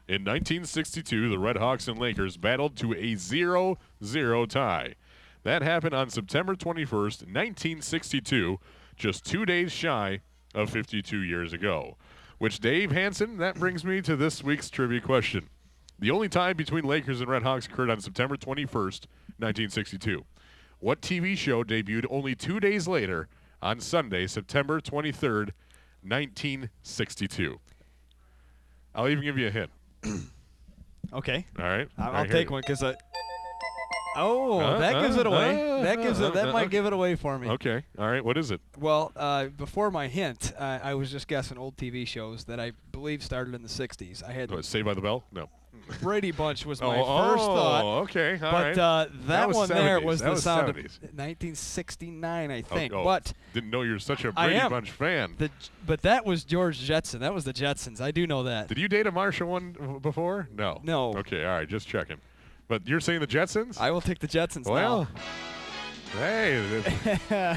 In 1962, the Red Hawks and Lakers battled to a 0-0 tie. That happened on September 21st, 1962, just 2 days shy of 52 years ago. Which, Dave Hansen, that brings me to this week's trivia question. The only tie between Lakers and Red Hawks occurred on September 21st, 1962. What TV show debuted only 2 days later on Sunday, September 23rd, 1962? I'll even give you a hint. Okay. All right. I'll take one because that gives it away. That might give it away for me. Okay. All right. What is it? Well, before my hint, I was just guessing old TV shows that I believe started in the 60s. I had Saved by the Bell? No. Brady Bunch was my first thought. Oh, okay. All but right. that was one 70s. there was that the was sound 70s. of 1969, I think. Oh, But didn't know you were such a Brady Bunch fan. But that was George Jetson. That was the Jetsons. I do know that. Did you date a Marsha one before? No. No. Okay. All right. Just checking. But you're saying the Jetsons? I will take the Jetsons well, now. Hey.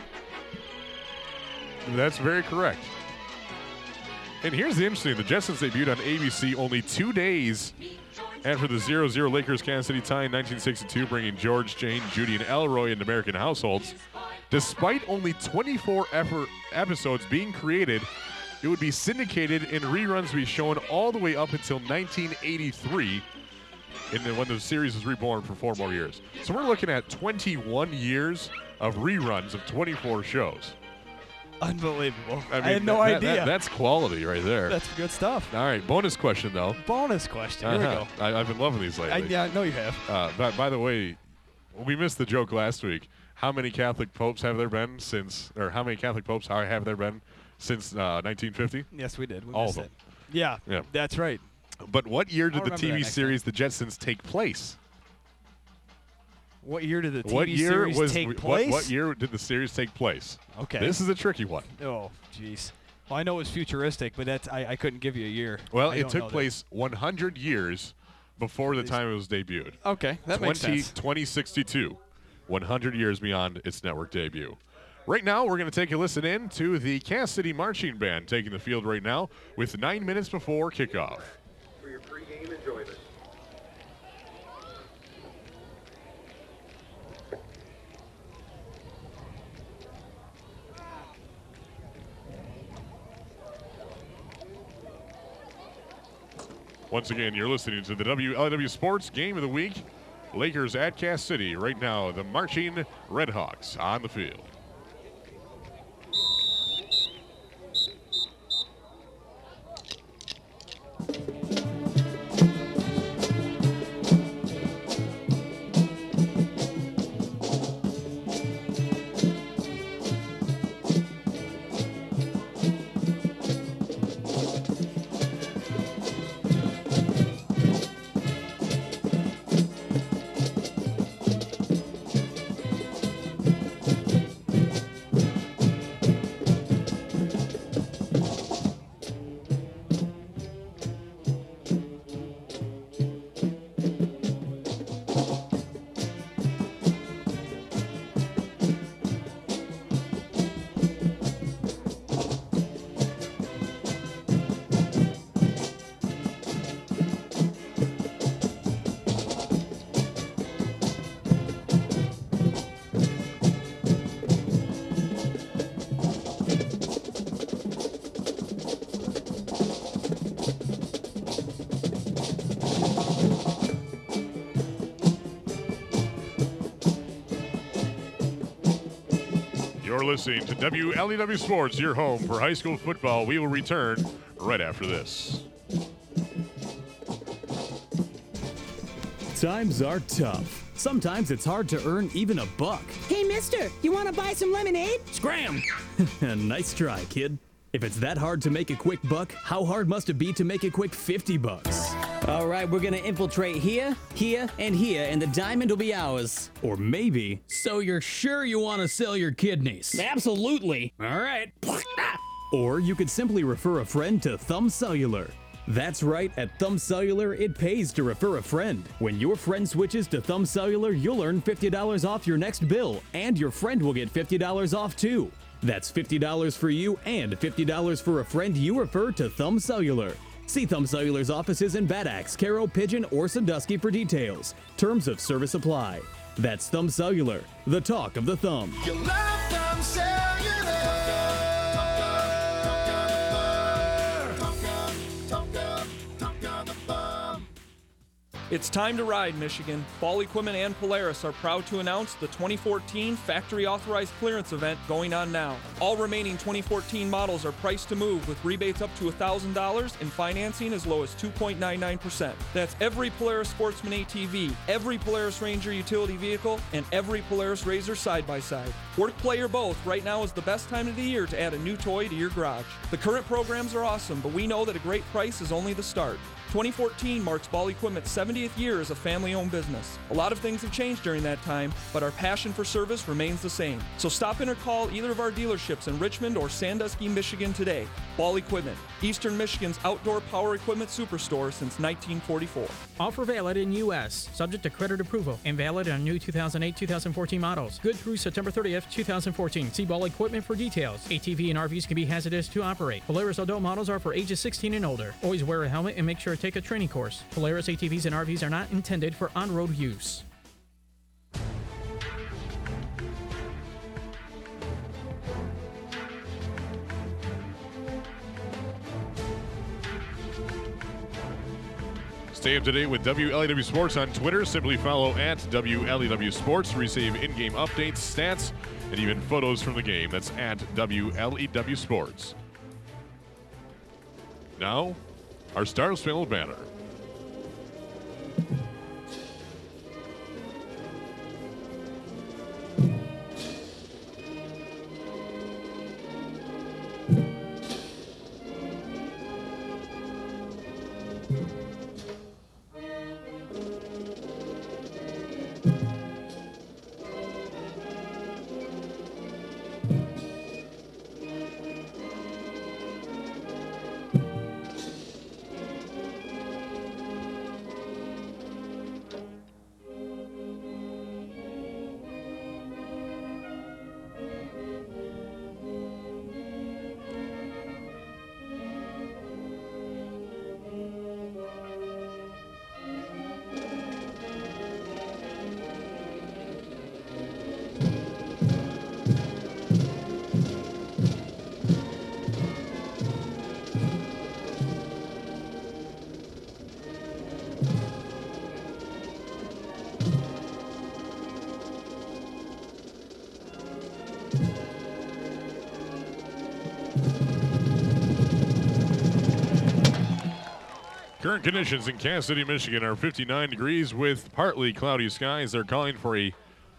That's very correct. And here's the interesting. The Jetsons debuted on ABC only 2 days after the 0-0 Lakers-Kansas City tie in 1962, bringing George, Jane, Judy, and Elroy into American households. Despite only 24 episodes being created, it would be syndicated and reruns be shown all the way up until 1983, when the series was reborn for 4 more years. So we're looking at 21 years of reruns of 24 shows. Unbelievable. I mean, had no idea. That's quality right there. That's good stuff. All right, bonus question, though. Bonus question. Here we go. I've been loving these lately. I know you have. By the way, we missed the joke last week. How many Catholic popes have there been since 1950? Yes, we did. We All missed of them. it. Yeah, that's right. But what year did the remember that TV next series The Jetsons take place? What year did the TV series take place? What year did the series take place? Okay. This is a tricky one. Oh, jeez. Well, I know it was futuristic, but I couldn't give you a year. Well, it took place 100 years before the time it was debuted. Okay, that makes sense. 2062, 100 years beyond its network debut. Right now, we're going to take a listen in to the Kansas City Marching Band taking the field right now with 9 minutes before kickoff. For your pregame enjoyment. Once again, you're listening to the WLW Sports Game of the Week. Lakers at Cass City. Right now, the Marching Red Hawks on the field. You're listening to WLEW Sports, your home for high school football. We will return right after this. Times are tough. Sometimes it's hard to earn even a buck. Hey, mister, you want to buy some lemonade? Scram! Nice try, kid. If it's that hard to make a quick buck, how hard must it be to make a quick $50? All right, we're gonna infiltrate here, here, and here, and the diamond will be ours. Or maybe, so you're sure you want to sell your kidneys? Absolutely. All right. Or you could simply refer a friend to Thumb Cellular. That's right, at Thumb Cellular, it pays to refer a friend. When your friend switches to Thumb Cellular, you'll earn $50 off your next bill, and your friend will get $50 off too. That's $50 for you and $50 for a friend you refer to Thumb Cellular. See Thumb Cellular's offices in Bad Axe, Caro, Pigeon, or Sandusky for details. Terms of service apply. That's Thumb Cellular, the talk of the thumb. You love Thumb Cellular. It's time to ride, Michigan. Ball Equipment and Polaris are proud to announce the 2014 Factory Authorized Clearance event going on now. All remaining 2014 models are priced to move with rebates up to $1,000 and financing as low as 2.99%. That's every Polaris Sportsman ATV, every Polaris Ranger utility vehicle, and every Polaris RZR side-by-side. Work, play, or both, right now is the best time of the year to add a new toy to your garage. The current programs are awesome, but we know that a great price is only the start. 2014 marks Ball Equipment's 70th year as a family-owned business. A lot of things have changed during that time, but our passion for service remains the same. So stop in or call either of our dealerships in Richmond or Sandusky, Michigan today. Ball Equipment, Eastern Michigan's outdoor power equipment superstore since 1944. Offer valid in U.S., subject to credit approval, and valid on new 2008-2014 models. Good through September 30th, 2014. See Ball Equipment for details. ATV and RVs can be hazardous to operate. Polaris adult models are for ages 16 and older. Always wear a helmet and make sure to take a training course. Polaris ATVs and RVs are not intended for on-road use. Stay up to date with WLEW Sports on Twitter. Simply follow at WLEW Sports to receive in-game updates, stats, and even photos from the game. That's at WLEW Sports. Now, our Star-Spangled Banner. Current conditions in Cass City, Michigan are 59 degrees with partly cloudy skies. They're calling for a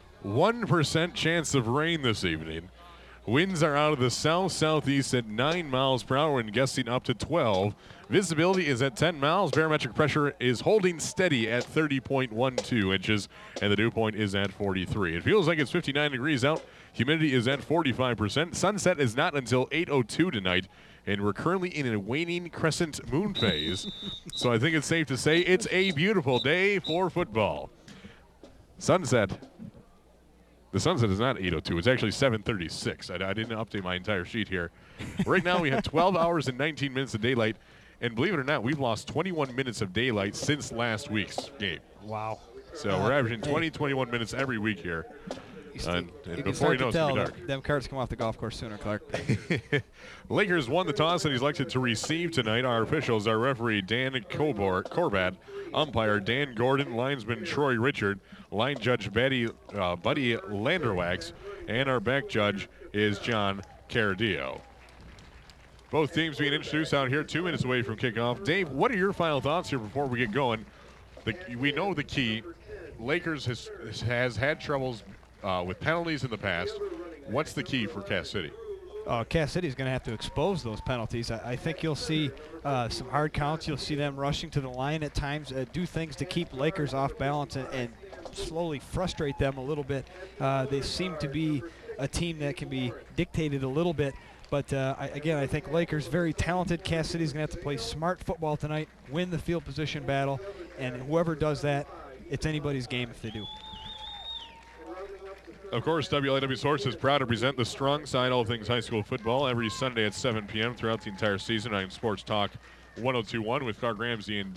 1% chance of rain this evening. Winds are out of the south-southeast at 9 miles per hour and gusting up to 12. Visibility is at 10 miles. Barometric pressure is holding steady at 30.12 inches, and the dew point is at 43. It feels like it's 59 degrees out. Humidity is at 45%. Sunset is not until 8:02 tonight, and we're currently in a waning crescent moon phase. So I think it's safe to say it's a beautiful day for football. Sunset. The sunset is not 8:02. It's actually 7:36. I didn't update my entire sheet here. Right now we have 12 hours and 19 minutes of daylight. And believe it or not, we've lost 21 minutes of daylight since last week's game. Wow. So we're averaging 21 minutes every week here. And before you know, it's going to be dark. Them cards come off the golf course sooner, Clark. Lakers won the toss and he's elected to receive tonight. Our officials are referee Dan Corbat, umpire Dan Gordon, linesman Troy Richard, line judge Buddy Landerwax, and our back judge is John Caradillo. Both teams being introduced out here 2 minutes away from kickoff. Dave, what are your final thoughts here before we get going? We know the key. Lakers has had troubles with penalties in the past. What's the key for Cass City? Cass City is going to have to expose those penalties. I think you'll see some hard counts. You'll see them rushing to the line at times, do things to keep Lakers off balance and slowly frustrate them a little bit. They seem to be a team that can be dictated a little bit. But again, I think Lakers very talented. Cass City's going to have to play smart football tonight, win the field position battle, and whoever does that, it's anybody's game if they do. Of course, WLEW Sports is proud to present the strong side, all things high school football, every Sunday at 7 p.m. throughout the entire season on Sports Talk 1021 with Clark Ramsey and